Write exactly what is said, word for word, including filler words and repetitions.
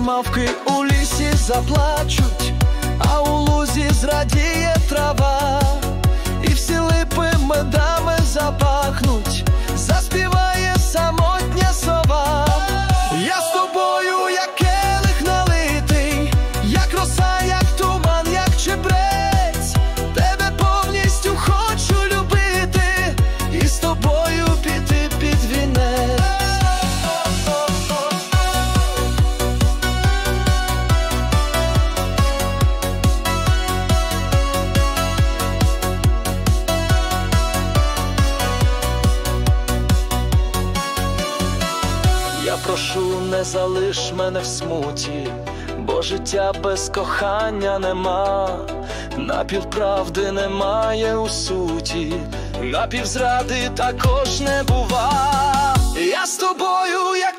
мавки у лісі заплачуть, а у лузі зрадіє трава, і всі липи медами запахнуть, заспіває самотня сова. Я з тобою, як келих налитий, як роса, як туман, як чебрець, тебе повністю хочу любити, і з тобою піти під вінець. Я прошу, не залиш мене в смуті, бо життя без кохання нема, напівправди немає у суті, напівзради також не бува. Я з тобою, як